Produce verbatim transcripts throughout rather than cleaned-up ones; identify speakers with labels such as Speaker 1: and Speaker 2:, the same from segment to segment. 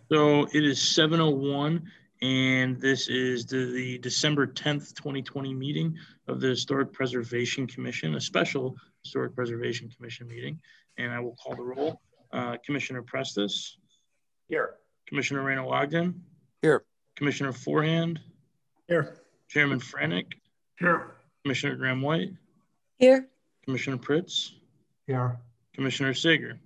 Speaker 1: So it is seven oh one, and this is the, the December tenth, twenty twenty meeting of the Historic Preservation Commission, a special Historic Preservation Commission meeting. And I will call the roll. Uh, Commissioner Prestis.
Speaker 2: Here.
Speaker 1: Commissioner Reynold Ogden.
Speaker 3: Here.
Speaker 1: Commissioner Forehand.
Speaker 2: Here.
Speaker 1: Chairman Franek.
Speaker 2: Here.
Speaker 1: Commissioner Graham White.
Speaker 4: Here.
Speaker 1: Commissioner Pritz.
Speaker 2: Here.
Speaker 1: Commissioner Sager.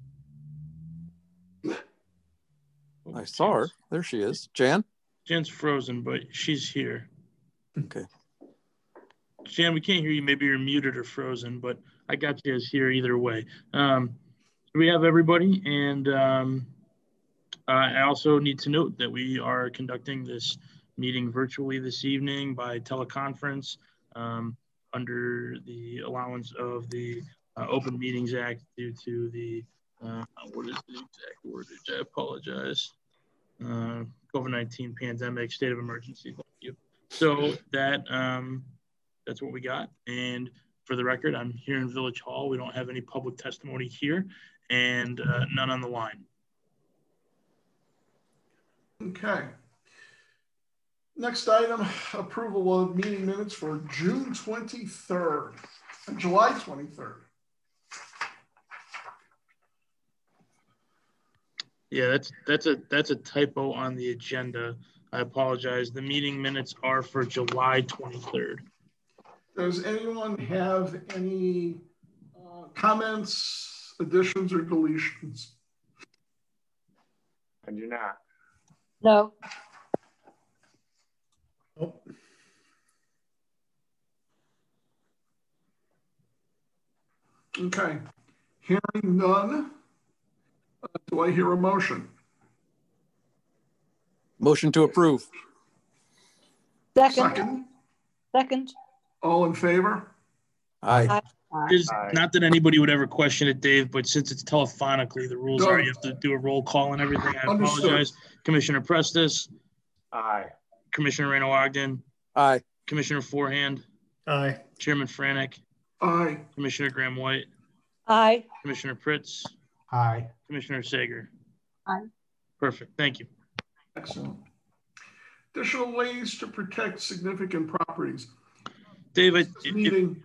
Speaker 3: I saw her. There she is. Jan?
Speaker 1: Jan's frozen, but she's here.
Speaker 3: Okay.
Speaker 1: Jan, we can't hear you. Maybe you're muted or frozen, but I got you as here either way. Um, we have everybody, and um, uh, I also need to note that we are conducting this meeting virtually this evening by teleconference um, under the allowance of the uh, Open Meetings Act due to the, uh, what is the exact wordage? I apologize. Uh, COVID nineteen pandemic, state of emergency. Thank you. So that um, that's what we got. And for the record, I'm here in Village Hall. We don't have any public testimony here, and uh, none on the line.
Speaker 2: Okay. Next item, approval of meeting minutes for June twenty-third and July twenty-third.
Speaker 1: Yeah, that's that's a that's a typo on the agenda. I apologize. The meeting minutes are for July twenty-third.
Speaker 2: Does anyone have any uh, comments, additions, or deletions?
Speaker 5: I do not.
Speaker 4: No.
Speaker 2: Nope. Okay. Hearing none. Uh, do I hear a motion?
Speaker 3: Motion to approve.
Speaker 4: Second.
Speaker 2: Second.
Speaker 4: Second.
Speaker 2: All in favor?
Speaker 3: Aye.
Speaker 4: Aye.
Speaker 1: Just
Speaker 5: Aye.
Speaker 1: not that anybody would ever question it, Dave, but since it's telephonically, the rules
Speaker 2: No.
Speaker 1: are you have to do a roll call and everything. I
Speaker 2: Understood.
Speaker 1: apologize. Commissioner Prestis,
Speaker 5: Aye.
Speaker 1: Commissioner Reynold Ogden,
Speaker 3: Aye.
Speaker 1: Commissioner Forehand,
Speaker 2: Aye.
Speaker 1: Chairman Franek,
Speaker 2: Aye.
Speaker 1: Commissioner Graham White,
Speaker 4: Aye.
Speaker 1: Commissioner Pritz,
Speaker 2: Aye.
Speaker 1: Commissioner Sager.
Speaker 4: Aye.
Speaker 1: Perfect. Thank you.
Speaker 2: Excellent. Additional ways to protect significant properties.
Speaker 1: David,
Speaker 2: This meeting,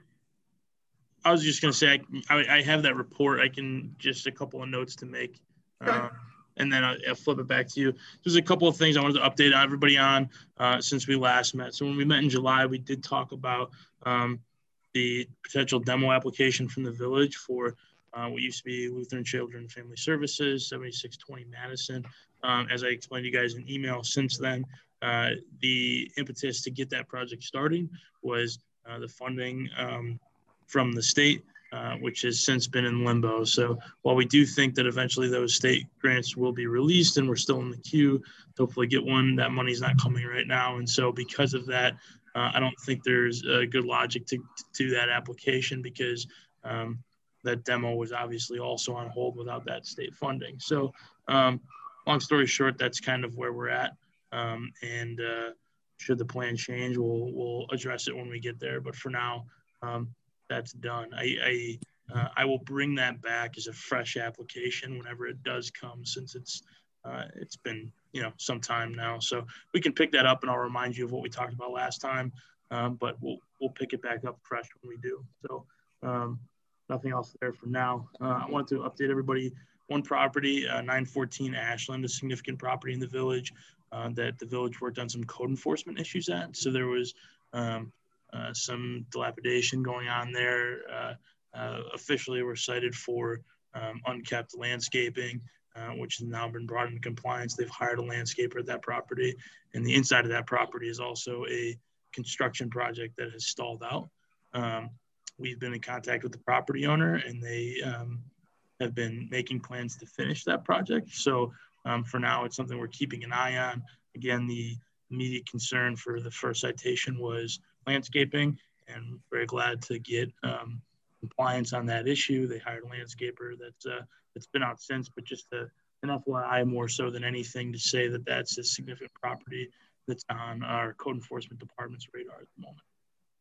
Speaker 1: I was just going to say, I, I, I have that report. I can just a couple of notes to make.
Speaker 2: Okay.
Speaker 1: Um, and then I'll, I'll flip it back to you. There's a couple of things I wanted to update everybody on uh, since we last met. So when we met in July, we did talk about um, the potential demo application from the village for uh, what used to be Lutheran Children and Family Services, seventy-six twenty Madison. Um, as I explained to you guys in email since then, uh, the impetus to get that project starting was uh, the funding um, from the state, uh, which has since been in limbo. So while we do think that eventually those state grants will be released and we're still in the queue to hopefully get one, that money's not coming right now. And so because of that, uh, I don't think there's a good logic to, to do that application because um, that demo was obviously also on hold without that state funding. So um, long story short, that's kind of where we're at. Um, and uh, should the plan change, we'll, we'll address it when we get there. But for now, um, that's done. I I, uh, I will bring that back as a fresh application whenever it does come, since it's uh, it's been you know some time now. So we can pick that up, and I'll remind you of what we talked about last time. Um, but we'll we'll pick it back up fresh when we do. So um, nothing else there for now. Uh, I wanted to update everybody. One property, uh, nine fourteen Ashland, a significant property in the village uh, that the village worked on some code enforcement issues at. So there was um, Uh, some dilapidation going on there. Uh, uh, officially, we're cited for um, unkept landscaping, uh, which has now been brought into compliance. They've hired a landscaper at that property, and the inside of that property is also a construction project that has stalled out. Um, we've been in contact with the property owner, and they um, have been making plans to finish that project. So um, for now, it's something we're keeping an eye on. Again, the immediate concern for the first citation was landscaping, and very glad to get um, compliance on that issue. They hired a landscaper that's uh, that's been out since, but just a, an F Y I more so than anything to say that that's a significant property that's on our code enforcement department's radar at the moment.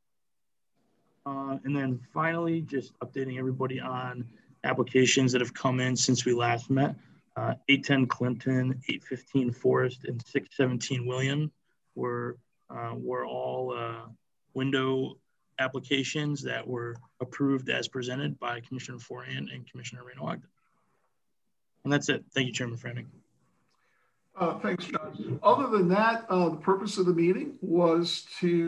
Speaker 1: Uh, and then finally, just updating everybody on applications that have come in since we last met. uh, eight ten Clinton, eight fifteen Forest, and six seventeen William were uh, were all uh, window applications that were approved as presented by Commissioner Forehand and Commissioner Reyno-Ogden. And that's it. Thank you, Chairman Franning.
Speaker 2: Uh, thanks, John. Other than that, uh, the purpose of the meeting was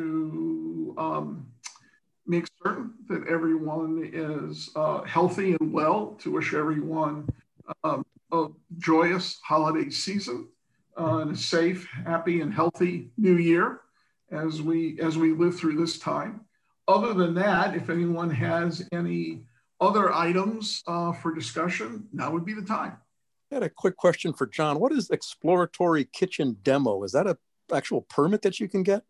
Speaker 2: to um, make certain that everyone is uh, healthy and well, to wish everyone um, a joyous holiday season uh, and a safe, happy, and healthy new year as we as we live through this time. Other than that, if anyone has any other items uh, for discussion, now would be the time.
Speaker 3: I had a quick question for John. What is exploratory kitchen demo? Is that an actual permit that you can get?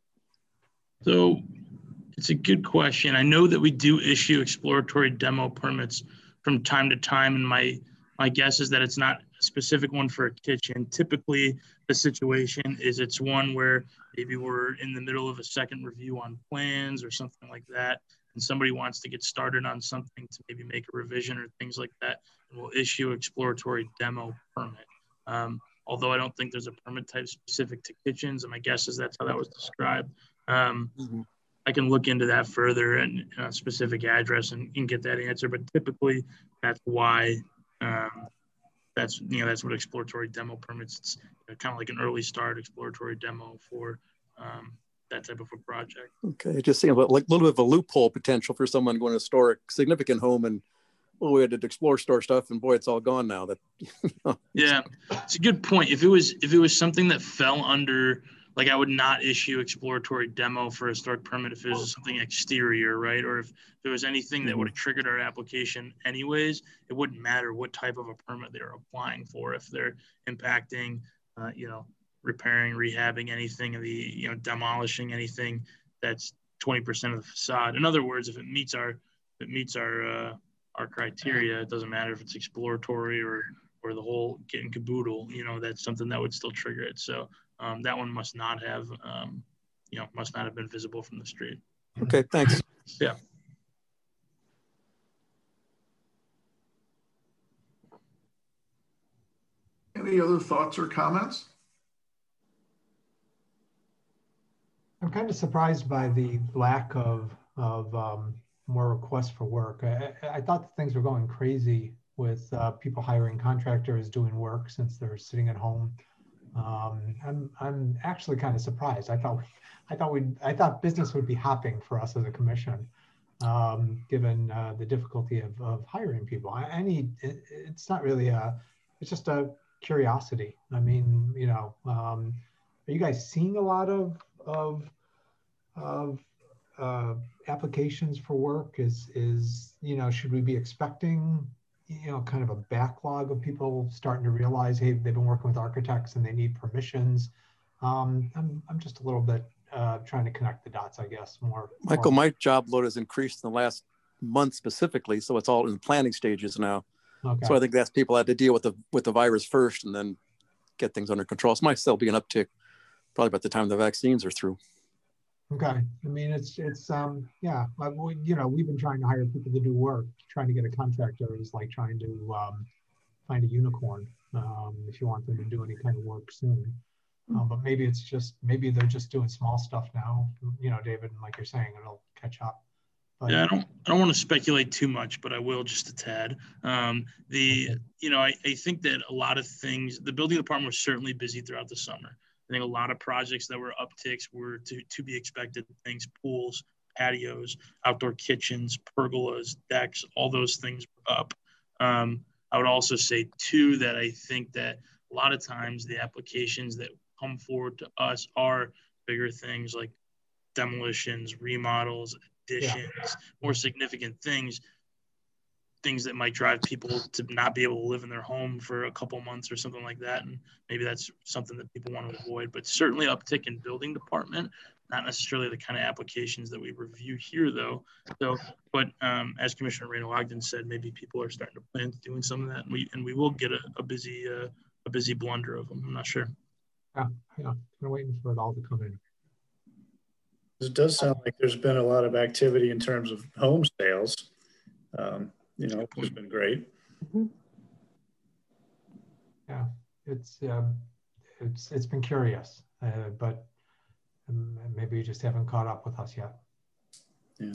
Speaker 1: So it's a good question. I know that we do issue exploratory demo permits from time to time, and my my guess is that it's not a specific one for a kitchen. Typically, the situation is it's one where maybe we're in the middle of a second review on plans or something like that, and somebody wants to get started on something to maybe make a revision or things like that, and we'll issue exploratory demo permit. Um, although I don't think there's a permit type specific to kitchens, and my guess is that's how that was described. Um, mm-hmm. I can look into that further and a specific address and, and get that answer, but typically that's why um, that's, you know, that's what exploratory demo permits, it's you know, kind of like an early start exploratory demo for um, that type of a project.
Speaker 3: Okay, it just seems like a little bit of a loophole potential for someone going to store a significant home and, well, we had to explore store stuff and boy, it's all gone now. That you know,
Speaker 1: yeah, it's a good point. If it was, if it was something that fell under, like I would not issue exploratory demo for a historic permit if it was something exterior, right? Or if there was anything that would have triggered our application anyways, it wouldn't matter what type of a permit they're applying for. If they're impacting, uh, you know, repairing, rehabbing anything, the, you know, demolishing anything that's twenty percent of the facade. In other words, if it meets our, if it meets our, uh, our criteria, it doesn't matter if it's exploratory or, or the whole kit and caboodle, you know, that's something that would still trigger it. So um, that one must not have, um, you know, must not have been visible from the street.
Speaker 3: Okay, thanks.
Speaker 1: Yeah.
Speaker 2: Any other thoughts or comments?
Speaker 5: I'm kind of surprised by the lack of, of um, more requests for work. I, I thought that things were going crazy with uh, people hiring contractors doing work since they're sitting at home. Um, I'm I'm actually kind of surprised. I thought I thought we I thought business would be hopping for us as a commission, um, given uh, the difficulty of, of hiring people. I, I need it, it's not really a it's just a curiosity. I mean, you know, um, are you guys seeing a lot of of of uh, applications for work? Is is you know, should we be expecting, you know, kind of a backlog of people starting to realize, hey, they've been working with architects and they need permissions? Um, I'm, I'm just a little bit uh, trying to connect the dots, I guess, more.
Speaker 3: Michael,
Speaker 5: more.
Speaker 3: my job load has increased in the last month specifically, so it's all in planning stages now. Okay. So I think that's people had to deal with the with the virus first and then get things under control. So might still be an uptick probably by the time the vaccines are through.
Speaker 5: Okay. I mean, it's, it's um, yeah, we, you know, we've been trying to hire people to do work. Trying to get a contractor is like trying to um, find a unicorn um, if you want them to do any kind of work soon. Um, but maybe it's just, maybe they're just doing small stuff now, you know, David, and like you're saying, it'll catch up. But,
Speaker 1: yeah, I don't, I don't want to speculate too much, but I will just a tad. Um, the, okay. you know, I, I think that a lot of things, the building department was certainly busy throughout the summer. I think a lot of projects that were upticks were to, to be expected things, pools, patios, outdoor kitchens, pergolas, decks, all those things were up. Um, I would also say too, that I think that a lot of times the applications that come forward to us are bigger things like demolitions, remodels, additions, yeah. more significant things, things that might drive people to not be able to live in their home for a couple months or something like that. And maybe that's something that people want to avoid, but certainly uptick in building department, not necessarily the kind of applications that we review here though. So, but um, as Commissioner Reyno-Ogden said, maybe people are starting to plan to doing some of that, and we, and we will get a, a busy, uh, a busy blunder of them. I'm not sure.
Speaker 5: Yeah, yeah, we're waiting for it all to come in.
Speaker 6: It does sound like there's been a lot of activity in terms of home sales. Um, you know, which has been great.
Speaker 5: Mm-hmm. Yeah, it's um, it's it's been curious, uh, but um, maybe you just haven't caught up with us yet.
Speaker 6: Yeah.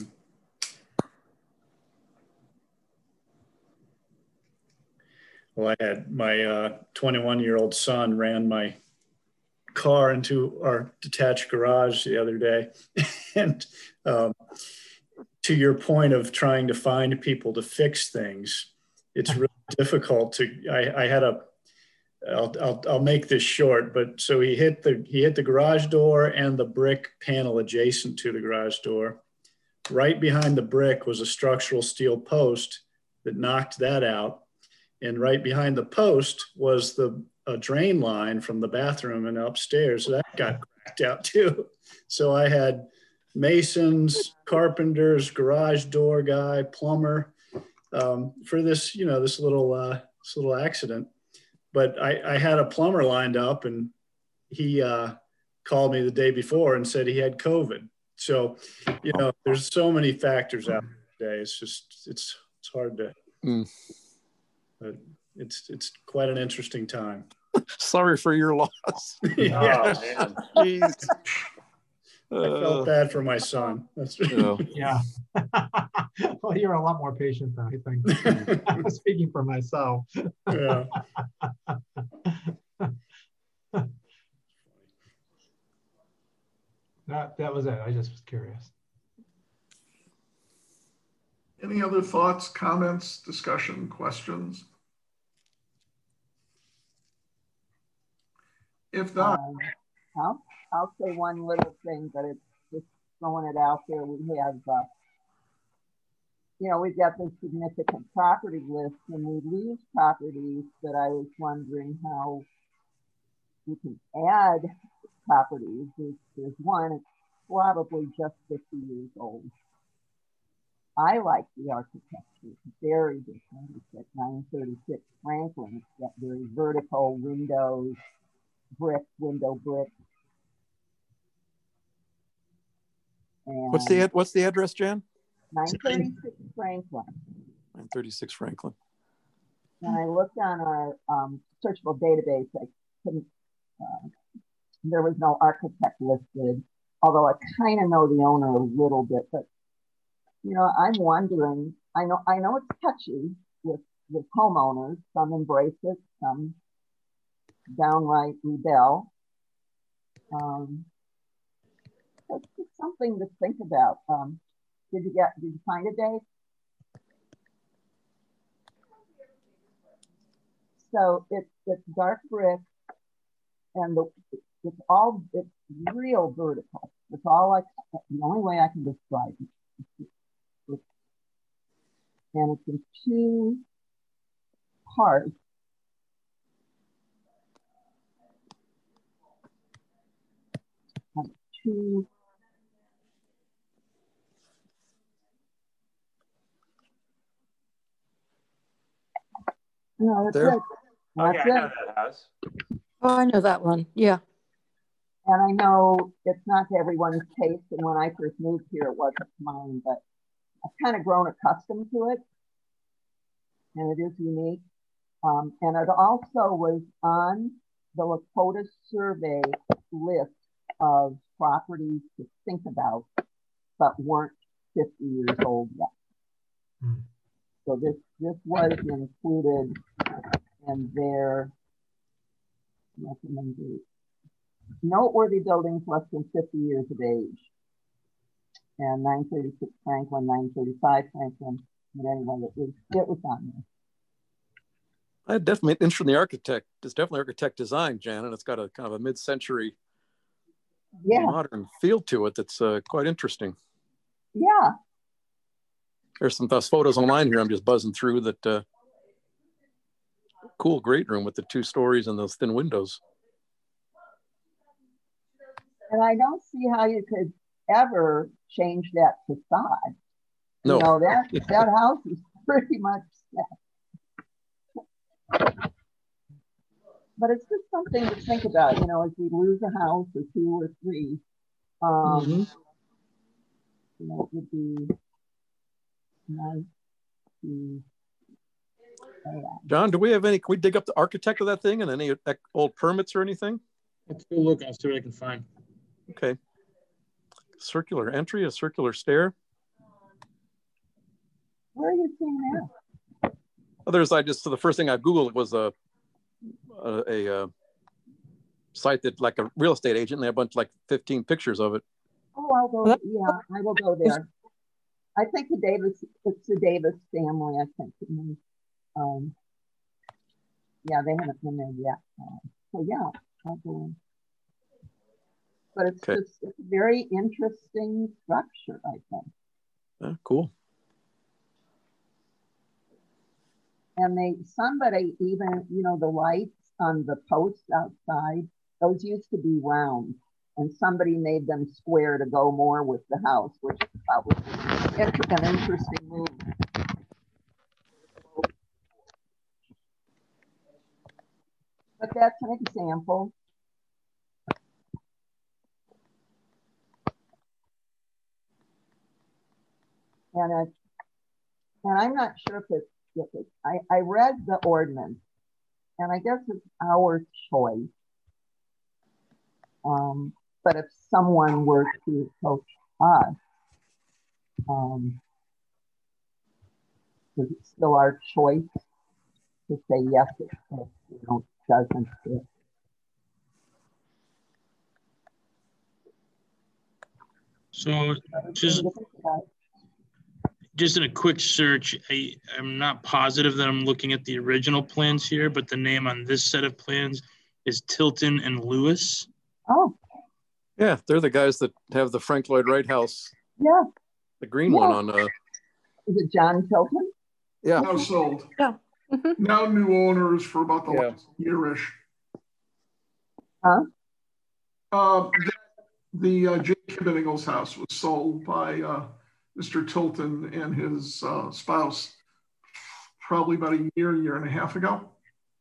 Speaker 6: Well, I had my uh, twenty-one-year-old son ran my car into our detached garage the other day, and um, to your point of trying to find people to fix things, it's really difficult to. I, I had a. I'll, I'll I'll make this short, but so he hit the he hit the garage door and the brick panel adjacent to the garage door. Right behind the brick was a structural steel post that knocked that out. And right behind the post was the a drain line from the bathroom and upstairs. So that got cracked out too. So I had masons, carpenters, garage door guy, plumber um, for this, you know, this little uh, this little accident. But I, I had a plumber lined up, and he uh, called me the day before and said he had COVID. So, you know, there's so many factors out there today. It's just it's it's hard to. Mm. But it's it's quite an interesting time.
Speaker 3: Sorry for your loss.
Speaker 6: Yeah.
Speaker 7: Oh, man.
Speaker 3: Jeez.
Speaker 6: I felt bad for my son. That's
Speaker 5: uh, yeah. Well, you're a lot more patient than I think. I'm speaking for myself.
Speaker 6: Yeah.
Speaker 5: that that was it. I just was curious.
Speaker 2: Any other thoughts, comments, discussion, questions? If not,
Speaker 8: um, I'll, I'll say one little thing, but it's just throwing it out there. We have, uh, you know, we've got this significant property list, and we lose properties, but I was wondering how we can add properties. There's, there's one, it's probably just fifty years old. I like the architecture. It's very different. It's at nine thirty-six Franklin. It's got very vertical windows, brick, window brick. And
Speaker 3: what's the what's the address, Jan?
Speaker 8: nine thirty-six Franklin.
Speaker 3: nine thirty-six Franklin.
Speaker 8: And I looked on our um, searchable database. I couldn't. Uh, there was no architect listed, although I kind of know the owner a little bit. But you know, I'm wondering. I know I know it's touchy with with homeowners. Some embrace it, some downright rebel. Um, it's just something to think about. Um, did you get? Did you find it, Dave? So it's it's dark brick, and the it's all it's real vertical. It's all like the only way I can describe it. It's, it's, and it's in two parts. Two. No, that's
Speaker 3: there.
Speaker 8: it. That's
Speaker 7: okay,
Speaker 8: it.
Speaker 7: I know that house.
Speaker 4: Oh, I know that one. Yeah.
Speaker 8: And I know it's not to everyone's taste. And when I first moved here, it wasn't mine, but I've kind of grown accustomed to it. And it is unique. Um, and it also was on the Lakota survey list of properties to think about, but weren't fifty years old yet. Mm. So this, this was included in their recommendation. Noteworthy buildings less than fifty years of age. And nine thirty-six Franklin, nine thirty-five Franklin, but anyway, it was, it was on there.
Speaker 3: I had definitely interest in the architect. It's definitely architect design, Jan, and it's got a kind of a mid-century
Speaker 8: yeah.
Speaker 3: modern feel to it that's uh, quite interesting.
Speaker 8: Yeah.
Speaker 3: There's some those photos online here I'm just buzzing through that uh, cool great room with the two stories and those thin windows.
Speaker 8: And I don't see how you could ever change that facade.
Speaker 3: No.
Speaker 8: You know, that, that house is pretty much set. But it's just something to think about, you know, as we lose a house or two or three, um, mm-hmm. you know, it would be nice to
Speaker 3: John, do we have any, can we dig up the architect of that thing and any old permits or anything?
Speaker 1: Let's go look. I'll see what I can find.
Speaker 3: Okay. Circular entry, a circular stair.
Speaker 8: Where are you seeing that?
Speaker 3: Others, I just, so the first thing I Googled was a, a, a, a site that like a real estate agent, and they have a bunch, like fifteen pictures of it.
Speaker 8: Oh, I'll go, yeah, I will go there. I think the Davis, it's the Davis family, I think. Um, yeah, they haven't been there yet. Uh, so yeah, I'll go in. But it's
Speaker 3: okay.
Speaker 8: just it's a very interesting structure, I think.
Speaker 3: Uh, cool.
Speaker 8: And they, somebody even, you know, the lights on the posts outside, those used to be round. And somebody made them square to go more with the house, which is probably an interesting move. But that's an example. And, it, and I'm not sure if it's, if it's I, I read the ordinance, and I guess it's our choice. Um, but if someone were to approach us, um, is it still our choice to say yes, it fits, you know, doesn't fit?
Speaker 1: So just, just in a quick search, I, I'm not positive that I'm looking at the original plans here, but the name on this set of plans is Tilton and Lewis.
Speaker 8: Oh.
Speaker 3: Yeah, they're the guys that have the Frank Lloyd Wright house.
Speaker 8: Yeah.
Speaker 3: The green
Speaker 8: yeah.
Speaker 3: one on. Uh...
Speaker 8: Is it John Tilton?
Speaker 3: Yeah.
Speaker 2: Now sold.
Speaker 4: Yeah. Mm-hmm.
Speaker 2: Now new owners for about the
Speaker 3: yeah.
Speaker 2: last year-ish.
Speaker 8: Huh?
Speaker 2: Uh, the the uh, Jay Kibbeningle's house was sold by uh, Mister Tilton and his uh, spouse probably about a year, year and a half ago.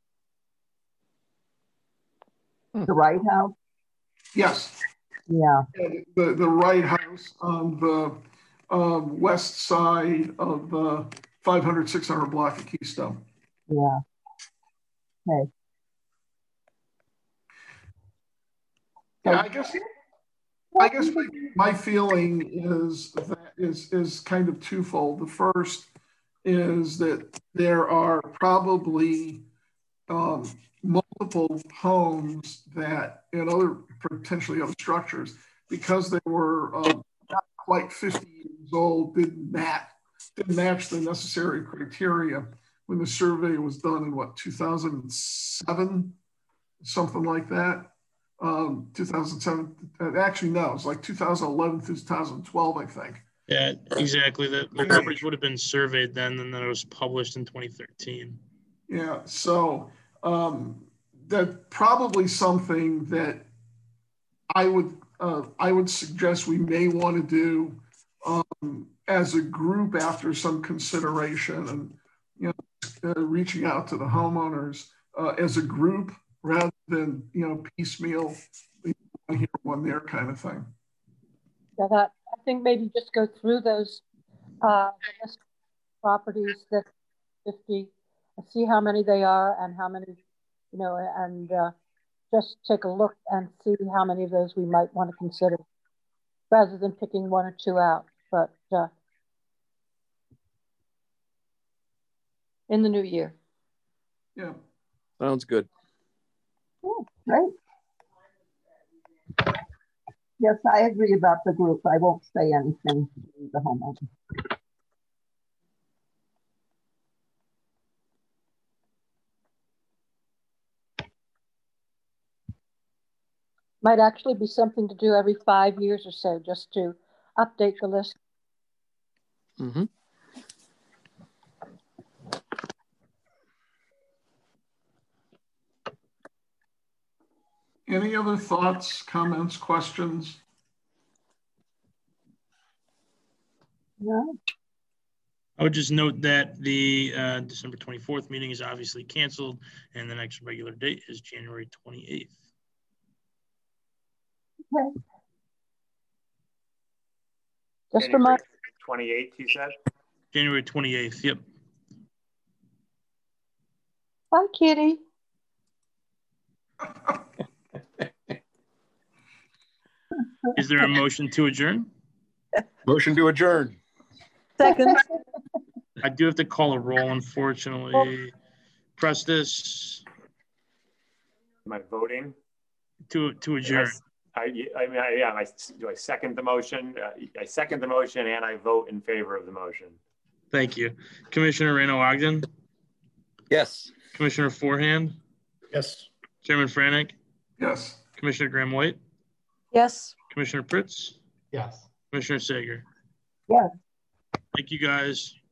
Speaker 8: The Wright house?
Speaker 2: Yes.
Speaker 8: Yeah.
Speaker 2: The, the Wright house on the uh, west side of the five hundred, six hundred block of Keystone.
Speaker 8: Yeah. Okay.
Speaker 2: Yeah, I guess I guess my, my feeling is that is is kind of twofold. The first is that there are probably um, multiple homes that and other potentially other structures, because they were uh, not quite fifty years old, didn't match didn't match the necessary criteria when the survey was done in what, two thousand seven, something like that. Um, two thousand seven, actually no, it was like two thousand eleven through two thousand twelve, I think.
Speaker 1: Yeah, exactly. The, the properties would have been surveyed then, and then it was published in twenty thirteen.
Speaker 2: Yeah, so um, that's probably something that I would uh, I would suggest we may want to do um, as a group after some consideration, and you know, uh, reaching out to the homeowners uh, as a group rather than you know piecemeal, one here, one there kind of thing.
Speaker 4: Yeah, that I think maybe just go through those uh, properties that fifty, see how many they are and how many, you know, and uh, just take a look and see how many of those we might want to consider, rather than picking one or two out. But uh, in the new year.
Speaker 2: Yeah.
Speaker 3: Sounds good.
Speaker 8: Oh, great. Yes, I agree about the group. I won't say anything to the homeowner.
Speaker 4: Might actually be something to do every five years or so, just to update the list.
Speaker 3: Mm-hmm.
Speaker 2: Any other thoughts, comments, questions?
Speaker 8: No.
Speaker 1: I would just note that the uh, December twenty-fourth meeting is obviously canceled, and the next regular date is January twenty-eighth.
Speaker 8: Okay.
Speaker 4: Just a month.
Speaker 7: twenty-eighth, you said?
Speaker 1: January twenty-eighth, yep.
Speaker 4: Bye, kitty.
Speaker 1: Is there a motion to adjourn?
Speaker 3: Motion to adjourn.
Speaker 7: Second.
Speaker 1: I do have to call a roll, unfortunately. Prestis.
Speaker 9: Am I voting?
Speaker 1: To, to adjourn.
Speaker 9: I, I, I mean, I, yeah, I, do I second the motion? Uh, I second the motion and I vote in favor of the motion.
Speaker 1: Thank you. Commissioner Reno Ogden?
Speaker 3: Yes.
Speaker 1: Commissioner Forehand?
Speaker 6: Yes.
Speaker 1: Chairman Franek?
Speaker 2: Yes.
Speaker 1: Commissioner Graham White?
Speaker 7: Yes.
Speaker 1: Commissioner Pritz?
Speaker 5: Yes.
Speaker 1: Commissioner Sager?
Speaker 8: Yes.
Speaker 1: Thank you, guys.